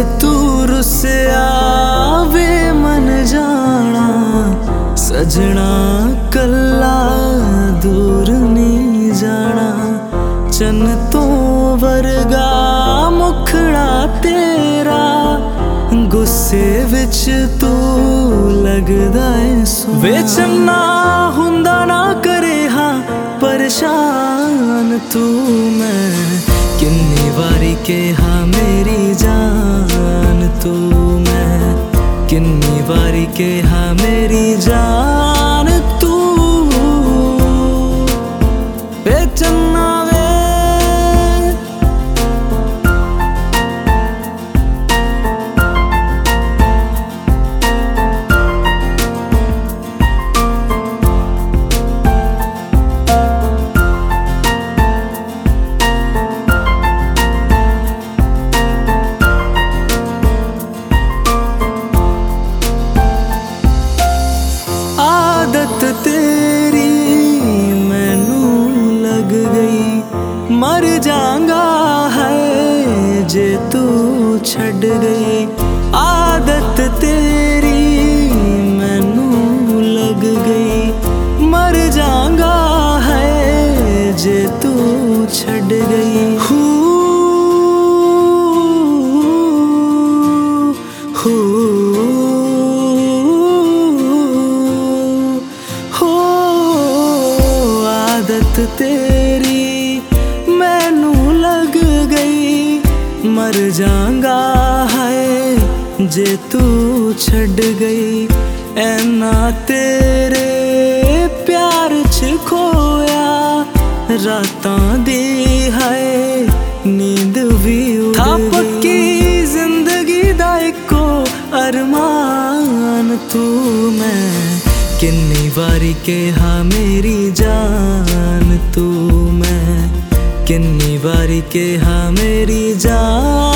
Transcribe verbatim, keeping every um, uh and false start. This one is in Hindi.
तू रुसिया वे मन जाना सजना कला दूर नहीं जाना। चन तो वर्गा मुखड़ा तेरा गुस्से विच तू लगदा है सो। वे चन्ना हुंदा ना करे हाँ परेशान तू मैं किन्नी वारी के हाँ मेरी जान तू मैं किन्नी वारी के हाँ मेरी जान तू। वे चन्ना वे आदत तेरी मैनू लग गई मर जाऊंगा है जे तू छड़ गई। आदत तेरी मैनू लग गई मर जाऊंगा है जे तू छड़ गई। हू हू आदत तेरी मैनू लग गई मर जाऊंगा है जे तू छड़ गई। ऐना तेरे प्यार च खोया रातां दी है नींद भी उड़ गई। पक्की जिंदगी दा इको अरमान तू मैं किन्नी वारी के हाँ मेरी जान तू मैं किन्नी वारी के हाँ मेरी जान।